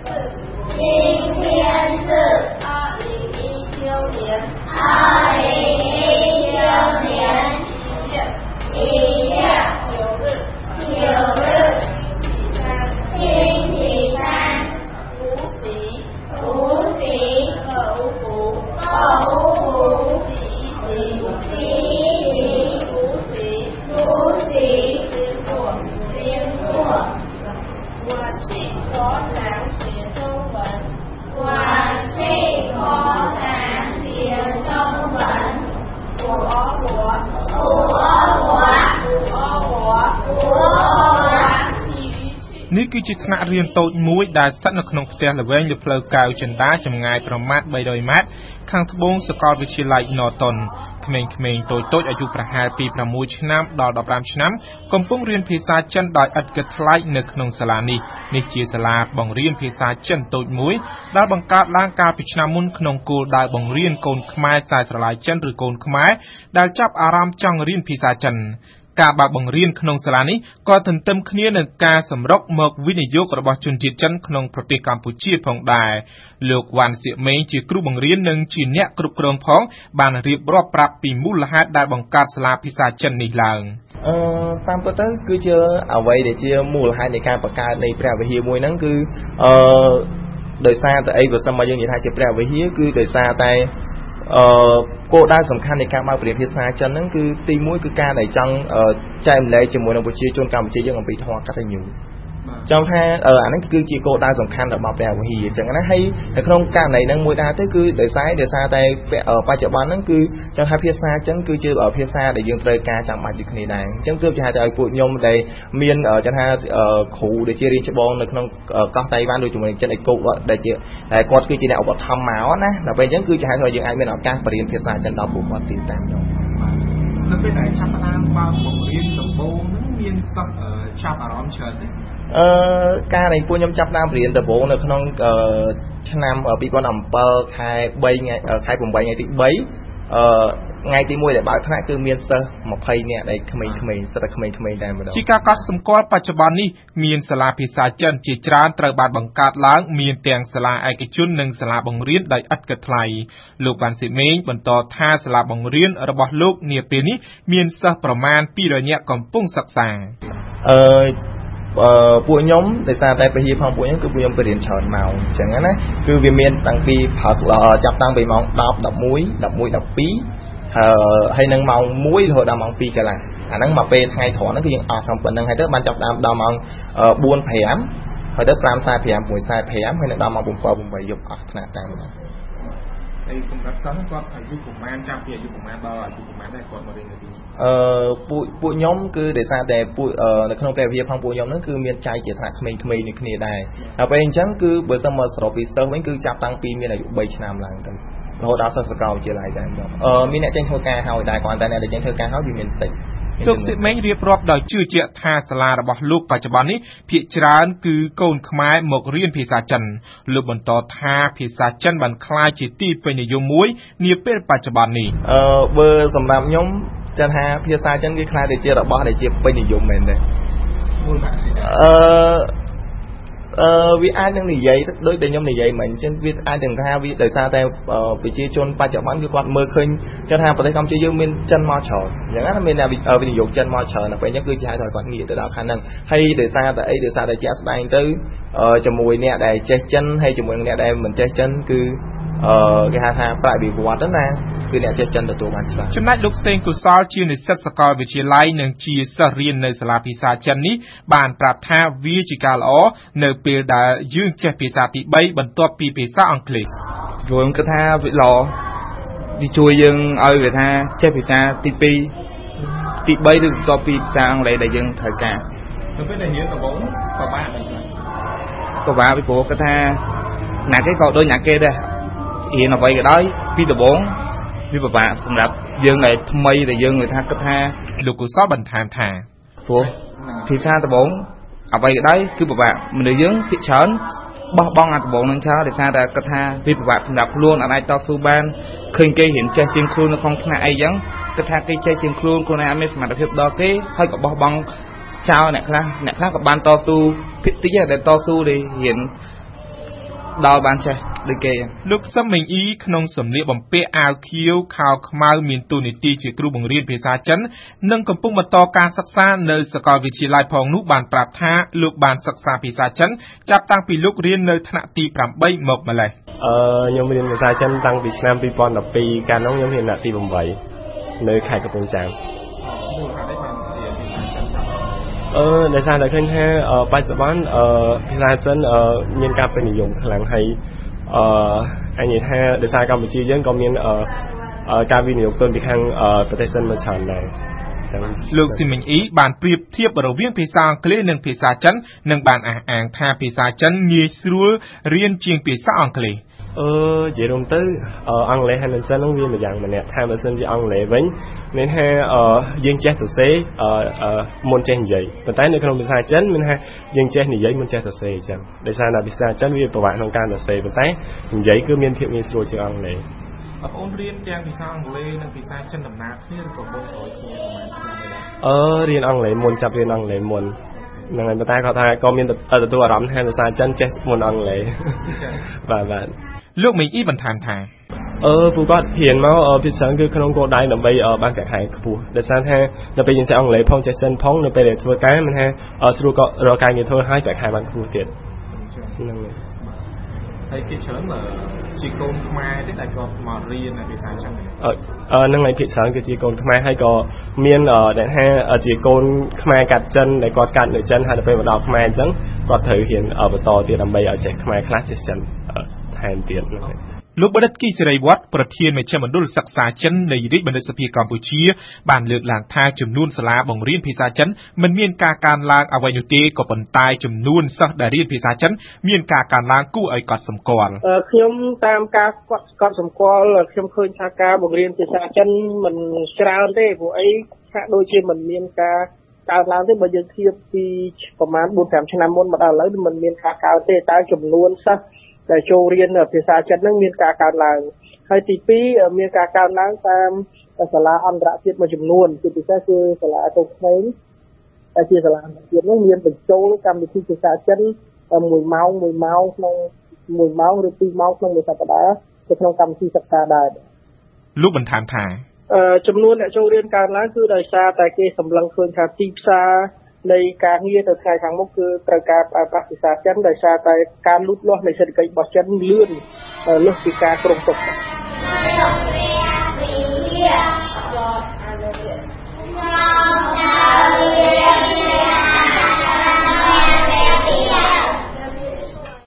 今天是2019年1月9日，星期三，除夕，二五福，除夕，连坐。我去佛堂学中文。 នេះគឺជាថ្នាក់រៀនតូចមួយដែលស្ថិតនៅក្នុងផ្ទះល្វែងលើផ្លូវកៅចិន្តាចម្ងាយប្រមាណ300ម៉ែត្រខាងត្បូងសាកលវិទ្យាល័យ Norton ក្មេងៗតូចៗអាយុប្រហែលពី6ឆ្នាំដល់15ឆ្នាំកំពុងរៀនភាសាចិនដោយឥតគិតថ្លៃនៅក្នុងសាលានេះជាសាលាបង្រៀនភាសាចិនតូចមួយដែលបង្កើតឡើងកាលពីឆ្នាំមុនក្នុងគោលដៅបង្រៀនកូនខ្មែរខ្សែស្រឡាយចិនឬកូនខ្មែរដែលចាប់អារម្មណ៍ចង់រៀនភាសាចិនការបើកបង្រៀនក្នុងសាលានេះក៏ទន្ទឹមគ្នានឹងការសម្រុកមកវិនិយោគរបស់ជនជាតិចិនក្នុងប្រទេសកម្ពុជាផងដែរលោកវ៉ាន់សៀកមេងជាគ្រូបង្រៀននិងជាអ្នកគ្រប់គ្រងផងបានរៀបរាប់ប្រាប់ពីមូលហេតុដែលបង្កើតសាលាភាសាចិននេះឡើងតាមពិតទៅគឺជាអ្វីដែលជាមូលហេតុនៃការបង្កើតនៃព្រះវិហារមួយហ្នឹងគឺដោយសារតែអីបើសិនមកយើងនិយាយថាជាព្រះវិហារគឺដោយសារតែគោលដៅសំខាន់នៃការបើកបង្រៀនភាសាចិនហ្នឹងគឺទី1គឺការដែលចង់ចែកម្លែកជាមួយនឹងប្រជាជនកម្ពុជាយើងអំពីធម៌កតញ្ញូចង់ថាអាហ្នឹងគឺជាគោលដៅសំខាន់របស់ព្រះវិហារអញ្ចឹងណាហើយនៅក្នុងករណីហ្នឹងមួយដែរទៅគឺដោយសារតែបច្ចុប្បន្នហ្នឹងគឺចង់ថាភាសាចិនគឺជាភាសាដែលយើងត្រូវការចាំបាច់ដូចគ្នាដែរអញ្ចឹងទើបជាហេតុឲ្យពួកខ្ញុំដែលមានចង់ថាគ្រូដែលជារៀនច្បងនៅក្នុងកោះតៃវ៉ាន់ដូចជាមួយចិនឯកគោដែលគាត់គឺជាអ្នកឧបត្ថម្ភមកណាដល់ពេលអញ្ចឹងគឺជាហេតុឲ្យយើងអាចមានឱកាសបរៀនភាសាចិនដល់ពួកគាត់ទៀតតាមខ្ញុំនៅពេលដែលចាប់ផ្ដើមបើកបង្រៀនដំបូងហ្នឹងមានសិស្សចាប់អារម្មណ៍ច្រើនទេការដែលពួកខ្ញុំចាប់ដើមរៀនដំបូងនៅក្នុងឆ្នាំ2017ខែ8ថ្ងៃទី3ថ្ងៃទី1ដែលបើកថ្នាក់គឺមានសិស្ស20នាក់ដែលក្មេងៗសិស្សតែក្មេងៗតែម្ដងជាការកត់សម្គាល់បច្ចុប្បន្ននេះមានសាលាភាសាចិនជាច្រើនត្រូវបានបង្កើតឡើងមានទាំងសាលាឯកជននិងសាលាបង្រៀនដោយឥតគិតថ្លៃលោកវ៉ាន់ស៊ីមេងបន្តថាសាលាបង្រៀនរបស់លោកនាពេលនេះមានសិស្សប្រមាណ200នាក់កំពុងសិក្សាពួកខ្ញុំដោយសារតែពហិផងពួកខ្ញុំគឺពួកខ្ញុំទៅរៀនច្រើនម៉ោងអញ្ចឹងណាគឺវាមានតាំងពីព្រឹកចាប់តាំងពីម៉ោង10 11 12ហើយនឹងម៉ោង1រហូតដល់ម៉ោង2កន្លះអាហ្នឹងមកពេលថ្ងៃត្រង់ហ្នឹងគឺយើងអត់តាមប៉ុណ្្នឹងហើយទៅបានចាប់ដើមដល់ម៉ោង4 5ហើយទៅ5:45 6:45ហើយនឹងដល់ម៉ោង7 8យប់អស់ថ្នាក់តាមហ្នឹងហើយសម្រាប់សិស្សគាត់អាយុប្រហែលចាប់ពីអាយុប្រហែលដល់អាយុប្រហែលដែរគាត់មករៀននៅទីនេះពួកខ្ញុំគឺដោយសារតែពួកនៅក្នុងព្រះវិហារផងពួកខ្ញុំហ្នឹងគឺមានចែកជាថ្នាក់ក្មេងៗនេះគ្នាដែរដល់ពេលអញ្ចឹងគឺបើសិនមកសរុបពីសិស្សវិញគឺចាប់តាំងពីមានអាយុ3ឆ្នាំឡើងទៅរហូតដល់សិស្សសាកលវិទ្យាល័យដែរមានអ្នកចេញធ្វើការហើយដែរគ្រាន់តែអ្នកដែលចេញធ្វើការហើយវាមានតិចលោកសិមេងរៀបរាប់ដោយជឿជាក់ថាសាលារបស់លោកបច្ចុប្បន្ននេះភាគច្រើនគឺកូនខ្មែរមករៀនភាសាចិនលោកបន្តថាភាសាចិនបានក្លាយជាទីពេញនិយមមួយនាពេលបច្ចុប្បន្ននេះបើសម្រាប់ខ្ញុំចឹងថាភាសាចិនវាក្លាយទៅជារបស់ដែលជាពេញនិយមមែនទេវាអាចនឹងនិយាយដូចដែលខ្ញុំនិយាយមិញចឹងវាអាចនឹងថាវាដោយសារតែប្រជាជនបច្ចុប្បន្នគឺគាត់មើលឃើញចឹងថាប្រទេសកម្ពុជាយើងមានចិនមកច្រើនអញ្ចឹងណាមានវិនិយោគចិនមកច្រើនដល់ពេលអញ្ចឹងគឺជាហេតុឲ្យគាត់ងាកទៅដល់ខាងហ្នឹងហើយដោយសារតែអីដោយសារតែជាក់ស្ដែងទៅជាមួយអ្នកដែលចេះចិនហើយជាមួយអ្នកដែលមិនចេះចិនគឺគេហៅថាប្រាក់វិវត្តណាគឺអ្នកចេះចិនទទួលបានច្រើនចំណែកលោកសេងកុសលជានិស្សិតសាកលវិទ្យាល័យនិងជាសិស្សរៀននៅសាលាភាសាចិននេះបានប្រាប់ថាវាជាការល្អនៅពេលដែលយើងចេះភាសាទី3បន្ទាប់ពីភាសាអង់គ្លេសព្រោះគាត់ថាវាល្អវាជួយយើងឲ្យវាថាចេះភាសាទី2ទី3ឬបន្ទាប់ពីភាសាអង់គ្លេសដែលយើងត្រូវការនៅពេលដែលរៀនដំបូងពិបាកមែនទេពិបាកពីព្រោះគាត់ថាណាគេក៏ដូចណាគេដែររៀនអ្វីក៏ដោយពីដំបូងវាពិបាកសម្រាប់យើងដែលថ្មីដែលយើងថាគិតថាលោកកុសលបន្ថែមថាព្រោះភាសាដំបូងអ្វីក៏ដោយគឺពិបាកមនុស្សយើងភាគច្រើនបោះបង់អាដំបូងនឹងចោលដោយសារតែគិតថាវាពិបាកសម្រាប់ខ្លួនអាចតស៊ូបានឃើញគេរៀនចេះជាងខ្លួននៅក្នុងថ្នាក់អីចឹងគិតថាគេចេះជាងខ្លួនឯងអត់មានសមត្ថភាពដល់គេហើយក៏បោះបង់ចោលអ្នកខ្លះក៏បានតស៊ូភាគតិចដែលតស៊ូដែលរៀនដល់បានចេះដូចគេលោកសឹមមេងអ៊ីក្នុងសម្លៀកបំពាក់អាវខៀវខោខ្មៅមានតួនាទីជាគ្រូបង្រៀនភាសាចិននិងកំពុងបន្តការសិក្សានៅសាកលវិទ្យាល័យផងនោះបានប្រាប់ថាលោកបានសិក្សាភាសាចិនចាប់តាំងពីលោករៀននៅថ្នាក់ទី 8 មកម្លេះខ្ញុំរៀនភាសាចិនតាំងពីឆ្នាំ 2012 កាលនោះខ្ញុំរៀនថ្នាក់ទី 8 នៅខេត្តកំពង់ចាម ដោយសារតែឃើញថាបច្ចុប្បន្នភាសាចិនមានការពេញនិយមខ្លាំងហើយអញនិយាយថាដោយសារកម្ពុជាយើងក៏មានការវិនិយោគទុនពីខាងប្រទេសចិនមកច្រើនដែរលោកស៊ីមិញអ៊ីបានប្រៀបធៀបរវាងភាសាអង់គ្លេសនិងភាសាចិននិងបានអះអាងថាភាសាចិនងាយស្រួលរៀនជាងភាសាអង់គ្លេស និយាយរួមទៅអង់គ្លេសហើយនិងចិនហ្នឹងវាមួយយ៉ាងម្នាក់ថាបើសិនជាអង់គ្លេសវិញមានថាយើងចេះសរសេរមុនចេះនិយាយប៉ុន្តែនៅក្នុងភាសាចិនមានថាយើងចេះនិយាយមុនចេះសរសេរអញ្ចឹងដោយសារតែភាសាចិនវាពិបាកក្នុងការសរសេរប៉ុន្តែនិយាយគឺមានភាពងាយស្រួលជាងអង់គ្លេស បងប្អូនរៀនទាំងភាសាអង់គ្លេសនិងភាសាចិនដំណើរគ្នាឬក៏បងប្អូនគ្នាប្រហែលឆ្នាំដែររៀនអង់គ្លេសមុនចាប់រៀនអង់គ្លេសមុនហ្នឹងហើយប៉ុន្តែគាត់ថាក៏មានទទួលអារម្មណ៍ថាភាសាចិនចេះមុនអង់គ្លេសបាទលោកមេងអ៊ីបន្ថែមថាពួកគាត់ហ៊ានមកពីច្រើនគឺក្នុងគោលដៅដើម្បីបានកាក់ខែខ្ពស់ដោយសារថានៅពេលយើងចេះអង់គ្លេសផងចេះចិនផងនៅពេលដែលធ្វើការមិនថាស្រួលក៏រកការងារធ្វើហើយកាក់ខែបានខ្ពស់ទៀតហ្នឹងហើយគេច្រើនជាកូនខ្មែរទេដែលគាត់មករៀនភាសាចិនហ្នឹងហើយភាគច្រើនគឺជាកូនខ្មែរហើយក៏មានដែលថាជាកូនខ្មែរកាត់ចិនដែលគាត់កាត់នៅចិនហើយដល់ពេលមកដល់ខ្មែរអញ្ចឹងគាត់ត្រូវហ៊ានបន្តទៀតដើម្បីឲ្យចេះខ្មែរខ្លះចេះចិនថែមទៀតហ្នឹងហើយ លោកបណ្ឌិតគីសេរីវត្តប្រធានមជ្ឈមណ្ឌលសិក្សាចិននៃរាជបណ្ឌិតសភាកម្ពុជាបានលើកឡើងថាចំនួនសាលាបង្រៀនភាសាចិនមិនមានការកើនឡើងអ្វីនោះទេក៏ប៉ុន្តែចំនួនសិស្សដែលរៀនភាសាចិនមានការកើនឡើងគួរឲ្យកត់សម្គាល់ខ្ញុំតាមការកត់សម្គាល់ខ្ញុំឃើញថាការបង្រៀនភាសាចិនមិនច្រើនទេព្រោះអីហាក់ដូចជាមិនមានការកើនឡើងទេបើយើងធៀបពីប្រហែល 4-5 ឆ្នាំមុនមកដល់ឥឡូវមិនមានការកើនទេតែចំនួនសិស្សដែលចូលរៀនភាសាចិននឹងមានការកើនឡើងហើយទី2មានការកើនឡើងតាមសាលាអន្តរជាតិមួយចំនួនជាពិសេសគឺសាលាកុងក្មេងដែលជាសាលាអន្តរជាតិនោះមានបញ្ចូលកម្មវិធីភាសាចិន1ម៉ោងក្នុង1ម៉ោងឬ2ម៉ោងក្នុងមួយសប្តាហ៍ទៅក្នុងកម្មវិធីសិក្សាដែរលោកបន្ថែមថាចំនួនអ្នកចូលរៀនកើនឡើងគឺដោយសារតែគេសម្លឹងឃើញថាទីផ្សារនៃការងារទៅថ្ងៃខាងមុខគឺត្រូវការប្រើប្រាស់ភាសាចិនដោយសារតែការលូតលាស់នៃសេដ្ឋកិច្ចរបស់ចិនលឿនលើសពីការគ្រោងទុក Wow.